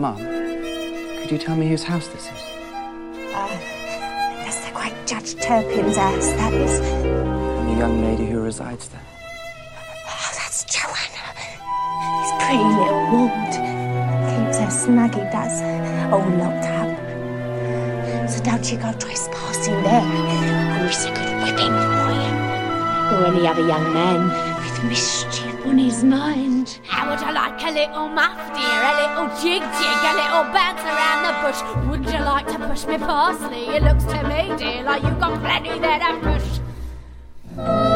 Mum, could you tell me whose house this is? That's the great Judge Turpin's house, that is. And the young lady who resides there? Oh, that's Joanna. His pretty little ward. Keeps her snug, he does. All locked up. So don't you go trespassing there, or it's a good whipping for you. Or any other young man with mischief on his mind. How would you like a little muff, dear? A little jig, a little bounce around the bush? Would you like to push me parsley? It looks to me, dear, like you've got plenty there to push.